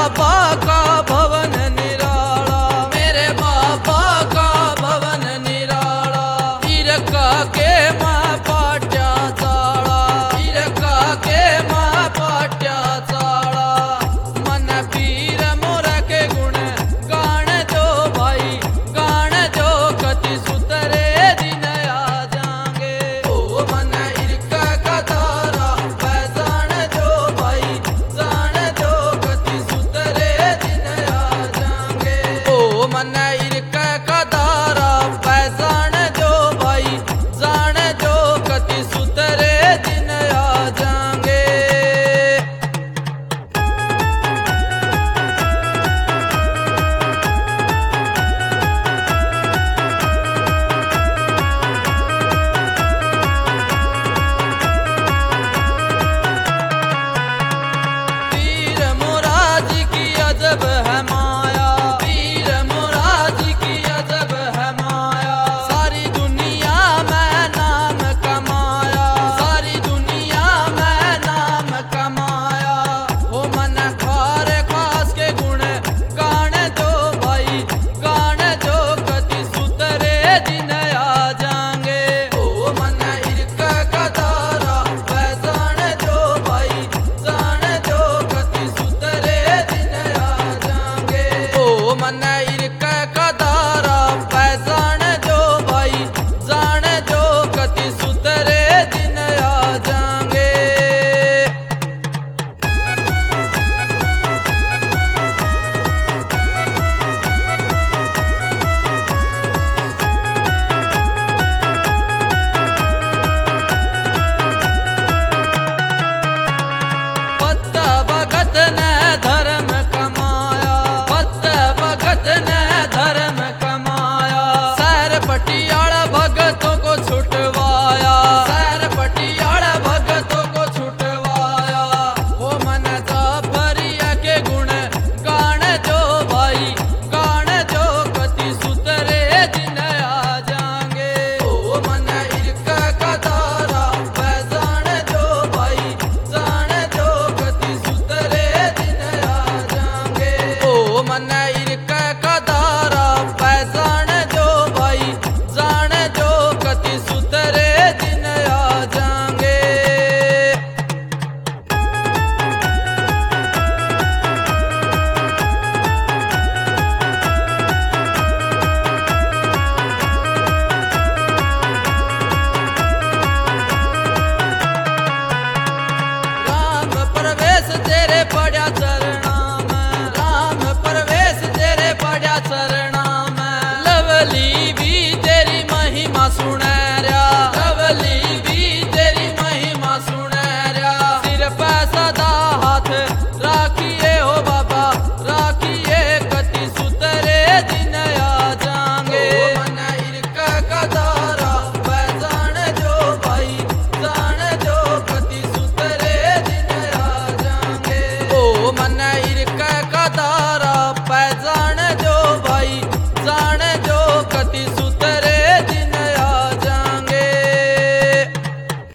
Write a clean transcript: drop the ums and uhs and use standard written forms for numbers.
बाबा का भवन निराला, मेरे बाबा का भवन निराला। इरका के माँ पाट्या चाला, इरका के माँ पाट्या चाला। मन पीर मोरा के गुण गाण जो भाई, गाण जो कति सुतरे दिन आ जाएंगे। ओ मन इरका का तारा पहचान जो भाई, जान जो कति सुतरे दिन आ जाएंगे। ओ मन इरका का तारा पहचान जो भाई, जान जो कति सुतरे दिन आ जाएंगे। पीर मुराद की अजब है माया, पीर मुराद की अजब है माया। सारी दुनिया में नाम कमाया, सारी दुनिया में नाम कमाया। ओ मन खार खास के गुण गाण जो भाई, गाण जो कति सुतरे दिन आ जाएंगे। ओ मन इरका का तारा पहचान जो भाई, जान जो कति सुतरे दिन आ जाएंगे। ओ मन इरका का तारा पहचान जो भाई, जान जो कति सुतरे दिन आ जाएंगे। पत्त भगत ने धर्म कमाया, पत्त भगत ने धर्म कमाया। सैर पटियाला भगतों को छुटवाया, सैर पटियाला भगतों को छुटवाया। वो मन जाफरिया के गुण गाण जो भाई, गाण जो कति सुतरे दिन आ जाएंगे। ओ मन इरका का तारा पहचान जो भाई, जान जो कति सुतरे दिन आ जाएंगे। ओ मन इरका का तारा पहचान जो भाई, जान जो कति सुतरे दिन आ जाएंगे। राम प्रवेश तेरे पड़ा चरणा में, राम प्रवेश तेरे पड़ा चरणा में। लवली भी तेरी महिमा सुने रहा, लवली भी तेरी महिमा सुने रहा। सिर पे सदा हाथ राखिए हो बाबा, राखिए कति सुतरे दिन आ जाएंगे। ओ मन इरका का तारा पहचान जो भाई, जान जो कति सुतरे दिन आ जाएंगे। ओ मन इरका का तारा